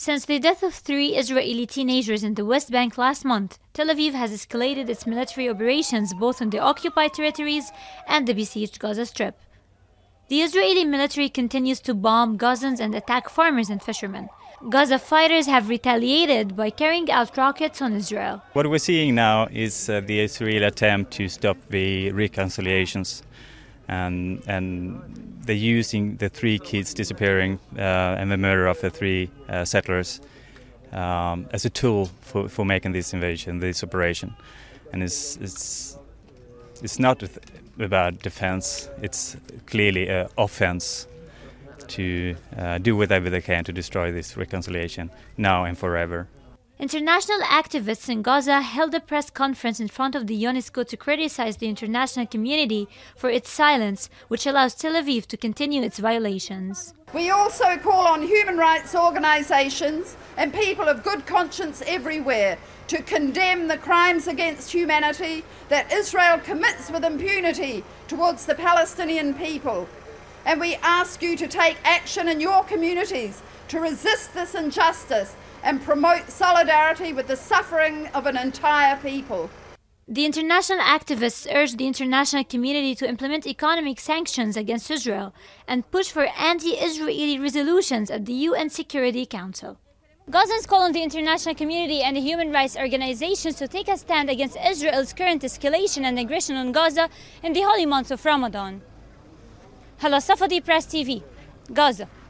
Since the death of 3 Israeli teenagers in the West Bank last month, Tel Aviv has escalated its military operations both on the occupied territories and the besieged Gaza Strip. The Israeli military continues to bomb Gazans and attack farmers and fishermen. Gaza fighters have retaliated by carrying out rockets on Israel. What we're seeing now is the Israeli attempt to stop the reconciliations, and they're using the 3 kids disappearing and the murder of the 3 settlers as a tool for making this invasion, this operation. And it's not about defense, it's clearly an offense to do whatever they can to destroy this reconciliation now and forever. International activists in Gaza held a press conference in front of the UNESCO to criticize the international community for its silence, which allows Tel Aviv to continue its violations. We also call on human rights organisations and people of good conscience everywhere to condemn the crimes against humanity that Israel commits with impunity towards the Palestinian people. And we ask you to take action in your communities to resist this injustice and promote solidarity with the suffering of an entire people. The international activists urged the international community to implement economic sanctions against Israel and push for anti-Israeli resolutions at the UN Security Council. Gazans call on the international community and the human rights organizations to take a stand against Israel's current escalation and aggression on Gaza in the holy month of Ramadan. Hala Safadi Press TV, Gaza.